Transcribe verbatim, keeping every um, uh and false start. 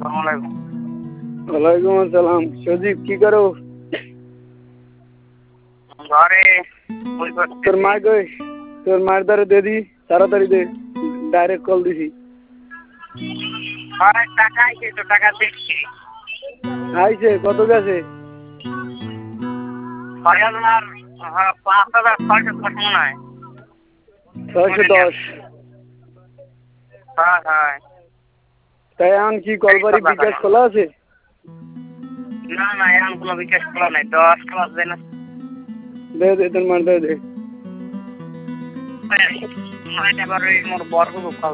ওয়ালাইকুম আসসালাম। সজীব কি করো? ঘরে তোর মা কই? তোর মার দ্বারা দে দি, তাড়াতাড়ি দে, ডাইরেক্ট কল দিছি। ঘরে টাকা আইছে তো, টাকা দেখছি। আইছে কত গেছে? ছয় হাজার হ্যাঁ, পাঁচ হাজার ছয়শো দশ মনে হয়। ছয়শো দশ। হ্যাঁ হ্যাঁ। তাই এখন কি কলবাড়ি বিকাশ খোলা আছে? না না, এখন কোনো বিকাশ খোলা নাই। দশ ক্লাস দেয় না। দে দে তোর মার দে দে। এবার ওই মোর বড়